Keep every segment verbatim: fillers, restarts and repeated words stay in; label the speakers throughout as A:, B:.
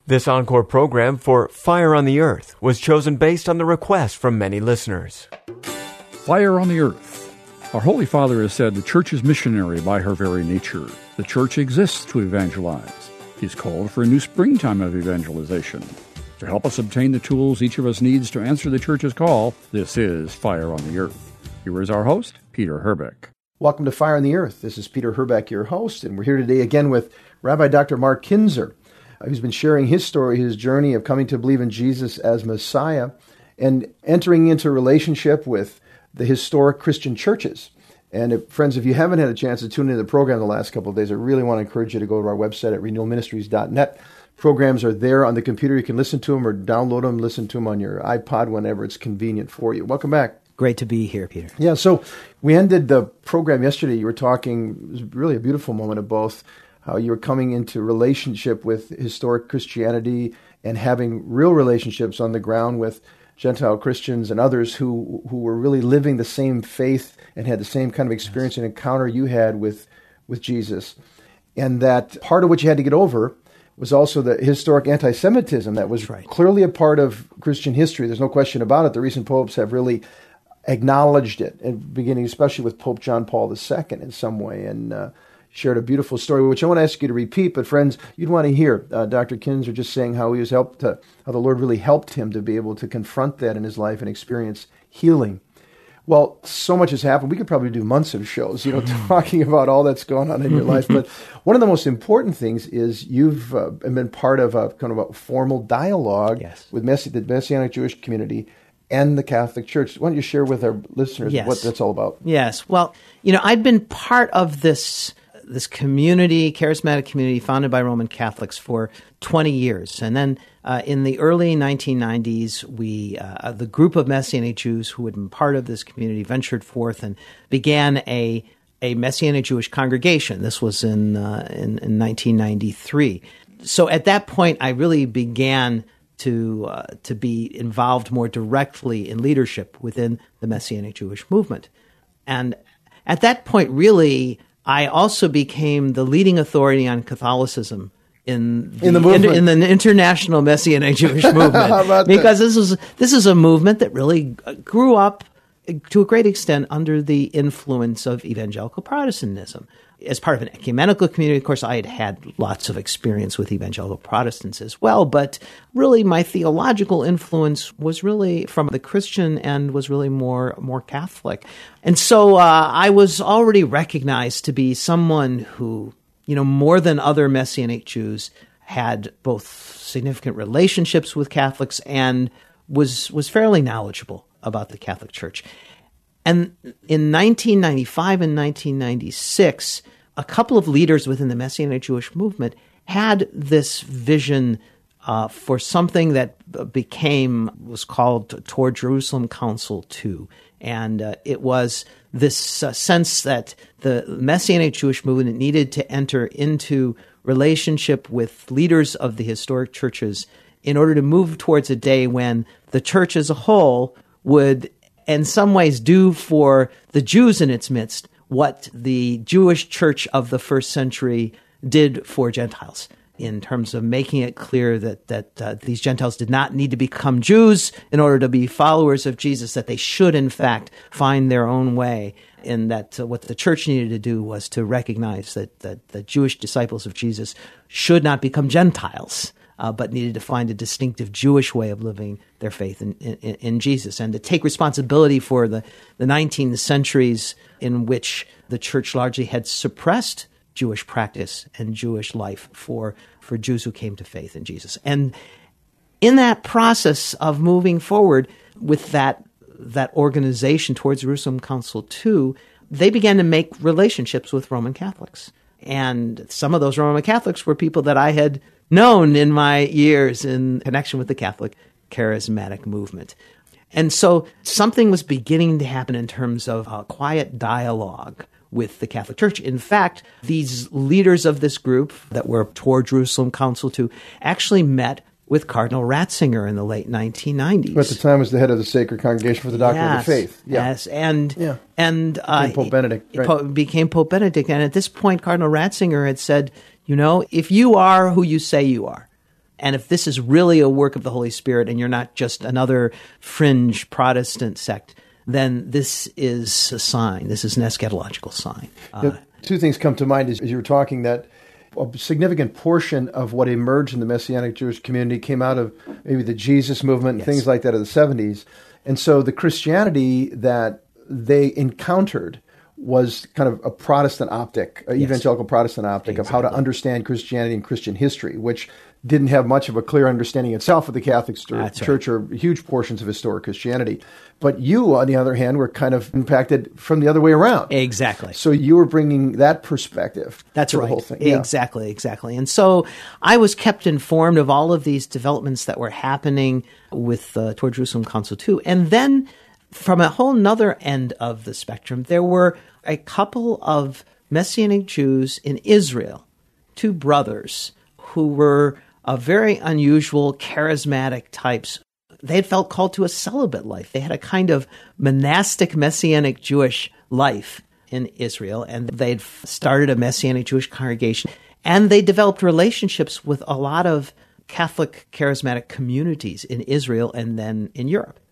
A: This encore program for Fire on the Earth was chosen based on the request from many listeners.
B: Fire on the Earth. Our Holy Father has said the Church is missionary by her very nature. The Church exists to evangelize. He's called for a new springtime of evangelization. To help us obtain the tools each of us needs to answer the Church's call, this is Fire on the Earth. Here is our host, Peter Herbeck.
C: Welcome to Fire on the Earth. This is Peter Herbeck, your host, and we're here today again with Rabbi Doctor Mark Kinzer, who's been sharing his story, his journey of coming to believe in Jesus as Messiah and entering into a relationship with the historic Christian churches. And if, friends, if you haven't had a chance to tune into the program the last couple of days, I really want to encourage you to go to our website at renewal ministries dot net. Programs are there on the computer. You can listen to them or download them, listen to them on your iPod whenever it's convenient for you. Welcome back.
D: Great to be here, Peter.
C: Yeah, so we ended the program yesterday. You were talking, it was really a beautiful moment of both, how you were coming into relationship with historic Christianity and having real relationships on the ground with Gentile Christians and others who, who were really living the same faith and had the same kind of experience and encounter you had with, with Jesus. And that part of what you had to get over was also the historic anti-Semitism that was
D: right.
C: clearly a part of Christian history. There's no question about it. The recent popes have really acknowledged it, and beginning especially with Pope John Paul the Second in some way, and uh, shared a beautiful story, which I want to ask you to repeat. But friends, you'd want to hear uh, Doctor Kinzer just saying how he was helped, to, how the Lord really helped him to be able to confront that in his life and experience healing. Well, so much has happened. We could probably do months of shows, you know, talking about all that's going on in your life. But one of the most important things is you've uh, been part of a kind of a formal dialogue
D: yes.
C: with Messi- the Messianic Jewish community and the Catholic Church. Why don't you share with our listeners
D: yes.
C: what that's all about?
D: Yes. Well, you know, I'd been part of this this community, charismatic community founded by Roman Catholics for twenty years. And then uh, in the early nineteen nineties, we, uh, the group of Messianic Jews who had been part of this community ventured forth and began a a Messianic Jewish congregation. This was in, uh, in, in nineteen ninety-three. So at that point, I really began to uh, to be involved more directly in leadership within the Messianic Jewish movement. And at that point, really, I also became the leading authority on Catholicism in the,
C: in the movement,
D: in, in the international Messianic Jewish movement, because this is this is a movement that really grew up to a great extent under the influence of evangelical Protestantism. As part of an ecumenical community, of course, I had had lots of experience with evangelical Protestants as well, but really my theological influence was really from the Christian and was really more more Catholic. And so uh, I was already recognized to be someone who, you know, more than other Messianic Jews, had both significant relationships with Catholics and was was fairly knowledgeable about the Catholic Church. And in nineteen ninety-five and nineteen ninety-six, a couple of leaders within the Messianic Jewish movement had this vision uh, for something that became, was called Toward Jerusalem Council two. And uh, it was this uh, sense that the Messianic Jewish movement needed to enter into relationship with leaders of the historic churches in order to move towards a day when the church as a whole would in some ways do for the Jews in its midst what the Jewish church of the first century did for Gentiles, in terms of making it clear that that uh, these Gentiles did not need to become Jews in order to be followers of Jesus, that they should, in fact, find their own way, and that uh, what the church needed to do was to recognize that, that the Jewish disciples of Jesus should not become Gentiles, Uh, but needed to find a distinctive Jewish way of living their faith in, in, in Jesus, and to take responsibility for the, the nineteen centuries in which the church largely had suppressed Jewish practice and Jewish life for, for Jews who came to faith in Jesus. And in that process of moving forward with that, that organization towards Jerusalem Council two, they began to make relationships with Roman Catholics. And some of those Roman Catholics were people that I had known in my years in connection with the Catholic charismatic movement. And so something was beginning to happen in terms of a quiet dialogue with the Catholic Church. In fact, these leaders of this group that were toward Jerusalem Council two actually met with Cardinal Ratzinger in the late nineteen nineties.
C: Who at the time was the head of the Sacred Congregation for the Doctrine
D: yes,
C: of the Faith. Yeah.
D: Yes, and
C: yeah.
D: and uh,
C: became Pope Benedict. Right.
D: Po- became Pope Benedict. And at this point, Cardinal Ratzinger had said, you know, if you are who you say you are, And if this is really a work of the Holy Spirit and you're not just another fringe Protestant sect, then this is a sign. This is an eschatological sign. Uh,
C: the two things come to mind as, as you were talking, that a significant portion of what emerged in the Messianic Jewish community came out of maybe the Jesus movement and
D: yes.
C: things like that of the seventies. And so the Christianity that they encountered was kind of a Protestant optic, an yes. evangelical Protestant optic exactly. of how to understand Christianity and Christian history, which didn't have much of a clear understanding itself of the Catholic Church, Church or huge portions of historic Christianity. But you, on the other hand, were kind of impacted from the other way around.
D: Exactly.
C: So you were bringing that perspective
D: That's
C: to
D: right.
C: the whole thing. Yeah.
D: Exactly, exactly. And so I was kept informed of all of these developments that were happening with uh, toward Jerusalem Council two. And then from a whole nother end of the spectrum, there were a couple of Messianic Jews in Israel, two brothers who were uh, very unusual, charismatic types. They had felt called to a celibate life. They had a kind of monastic Messianic Jewish life in Israel, and they'd started a Messianic Jewish congregation, and they developed relationships with a lot of Catholic charismatic communities in Israel and then in Europe.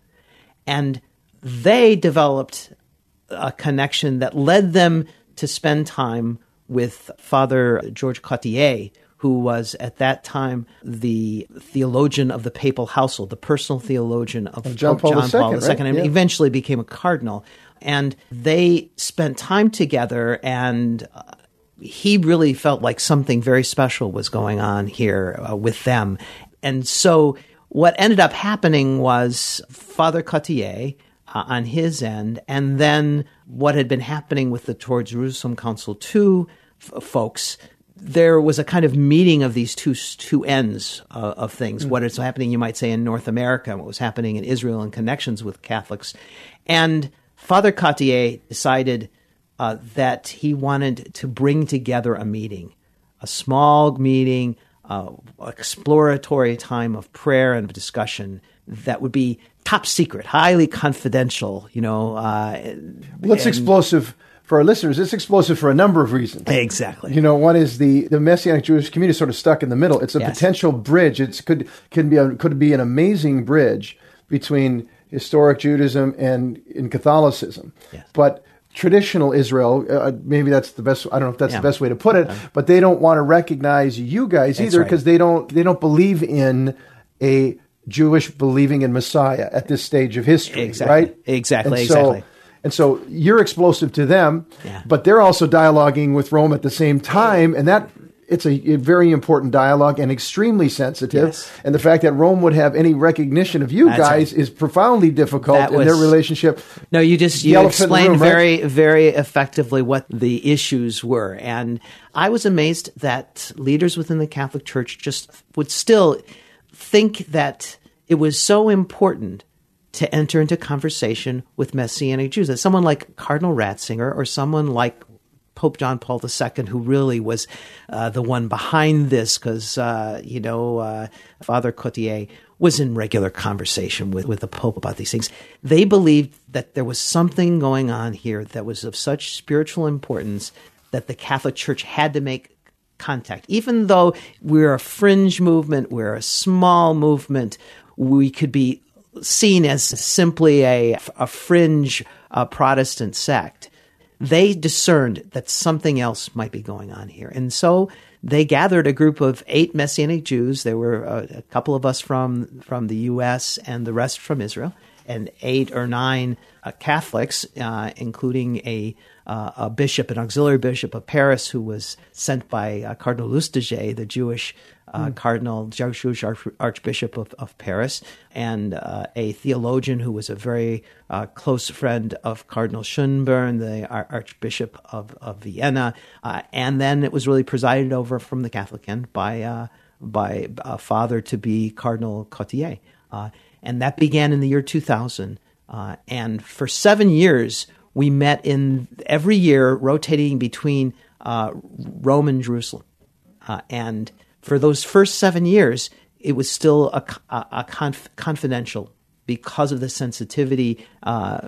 D: And they developed a connection that led them to spend time with Father George Cotier, who was at that time the theologian of the papal household, the personal theologian of
C: and John
D: Pope
C: Paul
D: John
C: the Second,
D: Paul the Second,
C: right?
D: and
C: yeah.
D: eventually became a cardinal. And they spent time together, and uh, he really felt like something very special was going on here uh, with them. And so what ended up happening was Father Cotier, Uh, on his end, and then what had been happening with the Toward Jerusalem Council two f- folks, there was a kind of meeting of these two two ends uh, of things. Mm. What is happening, you might say, in North America, and what was happening in Israel in connections with Catholics. And Father Cotier decided uh, that he wanted to bring together a meeting, a small meeting, uh, exploratory time of prayer and discussion that would be top secret, highly confidential, you know. Uh,
C: well, it's and, explosive for our listeners. It's explosive for a number of reasons.
D: Exactly.
C: You know, one is the, the Messianic Jewish community is sort of stuck in the middle. It's a yes. potential bridge. It could can be a, could be an amazing bridge between historic Judaism and in Catholicism. Yes. But traditional Israel, uh, maybe that's the best. I don't know if that's yeah. the best way to put it. But they don't want to recognize you guys
D: that's
C: either because
D: right.
C: they don't they don't believe in a Jewish believing in Messiah at this stage of history,
D: exactly.
C: right?
D: Exactly,
C: and so,
D: exactly.
C: And so you're explosive to them,
D: yeah.
C: but they're also dialoguing with Rome at the same time, and that it's a, a very important dialogue and extremely sensitive.
D: Yes.
C: And the fact that Rome would have any recognition of you
D: That's
C: guys
D: right.
C: is profoundly difficult
D: that
C: in
D: was,
C: their relationship.
D: No, you just you explained
C: room,
D: very,
C: right?
D: very effectively what the issues were. And I was amazed that leaders within the Catholic Church just would still think that it was so important to enter into conversation with Messianic Jews. That someone like Cardinal Ratzinger or someone like Pope John Paul the Second, who really was uh, the one behind this, because, uh, you know, uh, Father Cotier was in regular conversation with, with the Pope about these things. They believed that there was something going on here that was of such spiritual importance that the Catholic Church had to make contact. Even though we're a fringe movement, we're a small movement, we could be seen as simply a, a fringe uh, Protestant sect. They discerned that something else might be going on here. And so they gathered a group of eight Messianic Jews. There were a, a couple of us from, from the U S and the rest from Israel, and eight or nine uh, Catholics, uh, including a uh, a bishop, an auxiliary bishop of Paris, who was sent by uh, Cardinal Lustiger, the Jewish uh, mm. cardinal, Jewish arch- archbishop of, of Paris, and uh, a theologian who was a very uh, close friend of Cardinal Schönborn, the ar- Archbishop of, of Vienna, uh, and then it was really presided over from the Catholic end by uh, by a father to be Cardinal Cotier. Uh, and that began in the year two thousand. Uh, and for seven years, we met in every year, rotating between uh, Rome and Jerusalem. Uh, and for those first seven years, it was still a, a, a conf- confidential because of the sensitivity uh,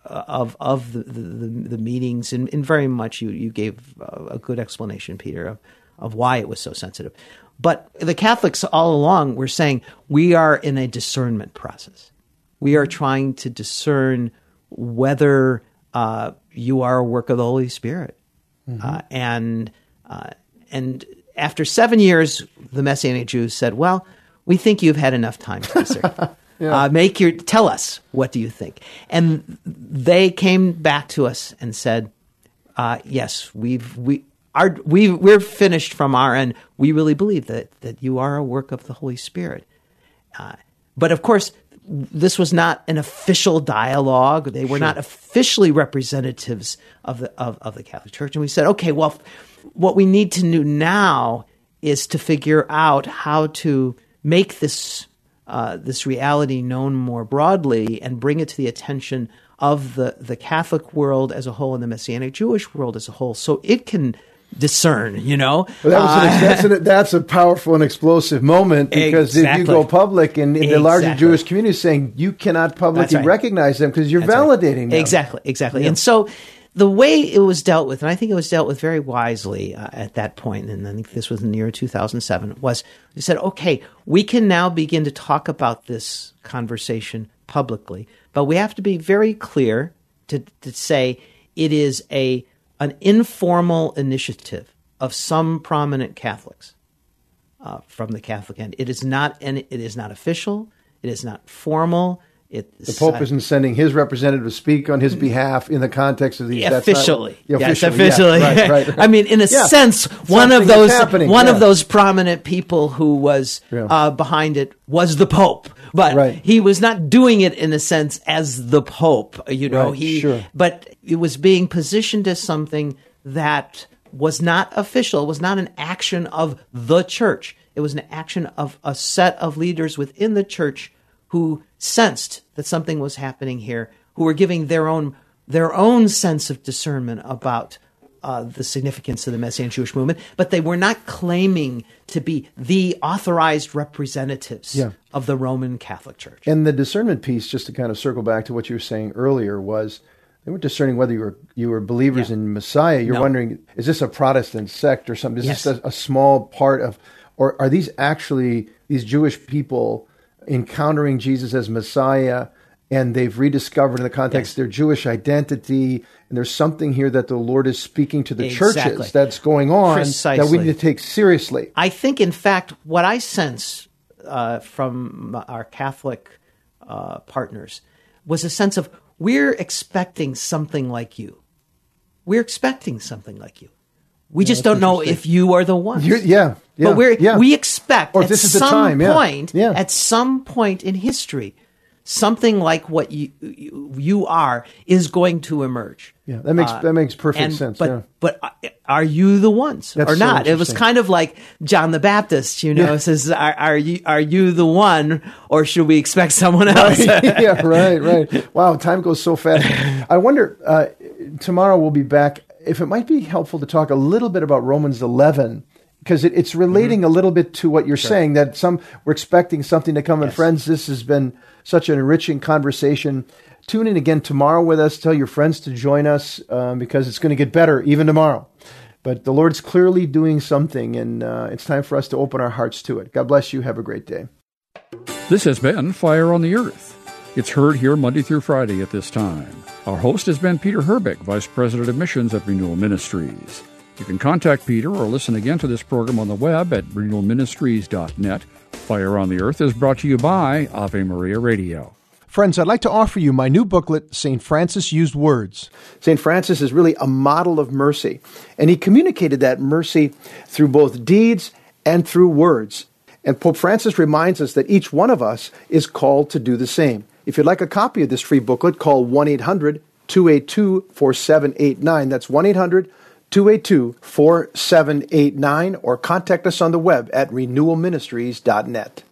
D: of of the, the, the meetings. And, and very much you, you gave a good explanation, Peter, of, of why it was so sensitive. But the Catholics all along were saying, we are in a discernment process. We are trying to discern whether uh, you are a work of the Holy Spirit. Mm-hmm. Uh, and uh, and after seven years, the Messianic Jews said, well, we think you've had enough time to discern. yeah. uh, make your, tell us, what do you think? And they came back to us and said, uh, yes, we've we are we we're finished from our end. We really believe that that you are a work of the Holy Spirit. Uh, but of course, this was not an official dialogue. They were sure. not officially representatives of the of, of the Catholic Church. And we said, okay, well, what we need to do now is to figure out how to make this uh, this reality known more broadly and bring it to the attention of the, the Catholic world as a whole and the Messianic Jewish world as a whole, so it can discern, you know.
C: Well, that was an, uh, that's, an, that's a powerful and explosive moment, because exactly. if you go public and in, in exactly. the larger Jewish community saying you cannot publicly right. recognize them because you're that's validating right. them.
D: Exactly, exactly. Yeah. And so the way it was dealt with, and I think it was dealt with very wisely uh, at that point, and I think this was in the year two thousand seven, was they said, okay, we can now begin to talk about this conversation publicly, but we have to be very clear to, to say it is a an informal initiative of some prominent Catholics uh, from the Catholic end. It is not, and it is not official. It is not formal. It,
C: the Pope uh, isn't sending his representative to speak on his behalf in the context of these.
D: Officially,
C: that's not,
D: yeah,
C: officially,
D: yes, officially.
C: Yeah, right, right, right.
D: I mean, in a
C: yeah.
D: sense, one of those one
C: yeah.
D: of those prominent people who was yeah. uh, behind it was the Pope, but
C: right.
D: he was not doing it in a sense as the Pope. You know,
C: right,
D: he.
C: Sure.
D: But it was being positioned as something that was not official. It was not an action of the Church. It was an action of a set of leaders within the Church who sensed that something was happening here, who were giving their own their own sense of discernment about uh, the significance of the Messianic Jewish movement, but they were not claiming to be the authorized representatives yeah. of the Roman Catholic Church.
C: And the discernment piece, just to kind of circle back to what you were saying earlier, was they weren't discerning whether you were you were believers yeah. in Messiah. You're no. wondering, is this a Protestant sect or something? Is yes. this a, a small part of, or are these actually these Jewish people encountering Jesus as Messiah, and they've rediscovered in the context yes. their Jewish identity, and there's something here that the Lord is speaking to the exactly. churches that's going on Precisely. that we need to take seriously.
D: I think, in fact, what I sense uh, from our Catholic uh, partners was a sense of, we're expecting something like you. We're expecting something like you. We yeah, just don't know if you are the one.
C: Yeah, yeah.
D: But we're,
C: yeah.
D: we expect
C: or
D: at
C: this is
D: some
C: the time. Yeah.
D: point,
C: yeah.
D: at some point in history, something like what you you, you are is going to emerge.
C: Yeah, that makes uh, that makes perfect
D: and,
C: sense.
D: But
C: yeah.
D: but are you the ones
C: That's
D: or
C: so
D: not? It was kind of like John the Baptist, you know, yeah. says, are, "Are you are you the one, or should we expect someone else?"
C: Right. yeah, right, right. Wow, time goes so fast. I wonder. Uh, tomorrow we'll be back. If it might be helpful to talk a little bit about Romans eleven, because it, it's relating mm-hmm. a little bit to what you're sure. saying, that some we're expecting something to come. Yes. And friends, this has been such an enriching conversation. Tune in again tomorrow with us. Tell your friends to join us um, because it's going to get better even tomorrow. But the Lord's clearly doing something, and uh, it's time for us to open our hearts to it. God bless you. Have a great day.
B: This has been Fire on the Earth. It's heard here Monday through Friday at this time. Our host has been Peter Herbeck, Vice President of Missions at Renewal Ministries. You can contact Peter or listen again to this program on the web at renewal ministries dot net. Fire on the Earth is brought to you by Ave Maria Radio.
C: Friends, I'd like to offer you my new booklet, Saint Francis Used Words. Saint Francis is really a model of mercy, and he communicated that mercy through both deeds and through words. And Pope Francis reminds us that each one of us is called to do the same. If you'd like a copy of this free booklet, call one eight hundred two eight two four seven eight nine. That's one eight hundred two eight two four seven eight nine, or contact us on the web at renewal ministries dot net.